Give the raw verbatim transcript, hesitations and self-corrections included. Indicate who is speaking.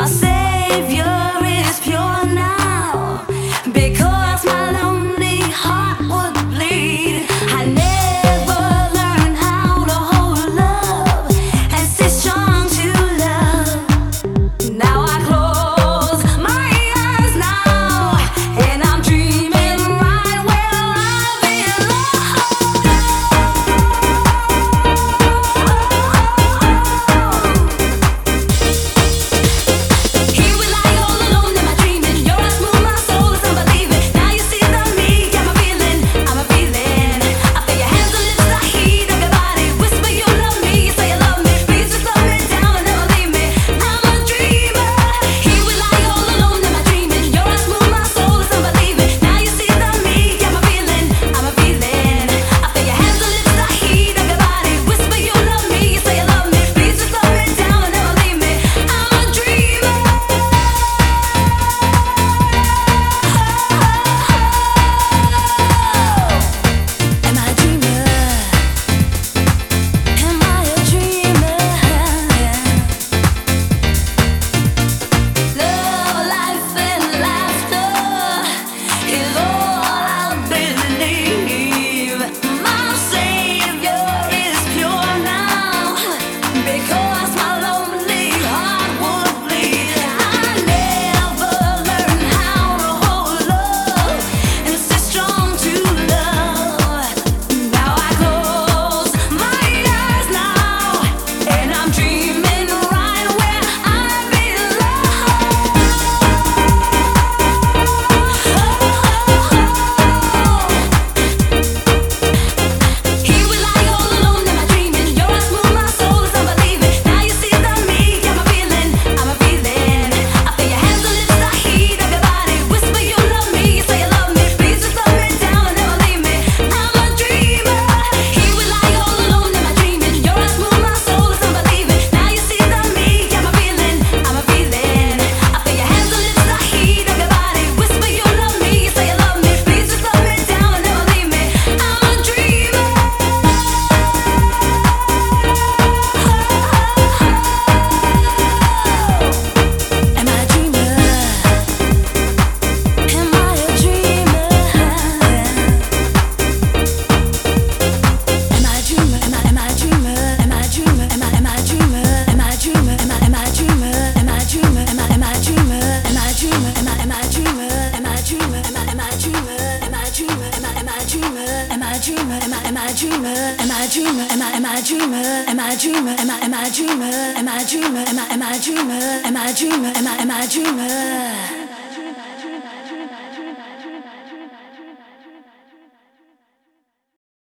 Speaker 1: My savior is pure now, because my lonely heart would bleed. I never learned how to hold love and stay strong to love. Now I close my eyes now, and I'm dreaming right where I belong. Here we lie all alone in my dreaming. Your eyes move my soul, it's unbelieving. Now you see the me, I'm a feeling, I'm a feeling. I feel your hands and lips, the heat of your body. Whisper you love me, you say you love me. Please just slow it down and never leave me. I'm a dreamer. Here we lie all alone in my dreaming. Your eyes move my soul, it's unbelieving. Now you see the me, I'm a feeling, I'm a feeling. I feel your hands and lips, the heat of your body. Whisper you love me, you say you love me. Please just slow it down and never leave me. I'm a dreamer. Am I a dreamer? Am I a dreamer? Love, life, and laughter is all I believe. My savior is pure now, because my lonely heart would bleed. I never learned how to hold love and stay strong to love. Now I close my eyes now, and I'm dreaming right where I belong. Here we lie all alone in my dreaming. Your eyes move my soul, it's unbelieving. Now you see the me, I'm a feeling, I'm a feeling. I feel your hands and lips, the heat of your body. Whisper you love me, you say you love me. Please just slow it down and never leave me. I'm a dreamer. Here we lie all alone in my dreaming. Your eyes move my soul, it's unbelieving. Now you see the me, I'm a feeling, I'm a feeling. I feel your hands and lips, the heat of your body. Whisper you love me, you say you love me. Please just slow it down and never leave me. I'm a dreamer. Am I a dreamer? Am I a dreamer? Am I a dreamer? Am I am I a dreamer? Am I a dreamer? Am I am I a dreamer? Am I a dreamer? Am I am I a dreamer? Am I a dreamer? Am I am I a dreamer? Am I a dreamer? Am I am I a dreamer? Am I a dreamer? Am I am I a dreamer? Am I a dreamer? Am I am I a dreamer? Am I a dreamer? Am I am I a dreamer? Am I a dreamer? Am I am I a dreamer? Am I a dreamer? Am I am I a dreamer? Am I a dreamer? Am I am I a dreamer? Am I a dreamer? Am I am I a dreamer?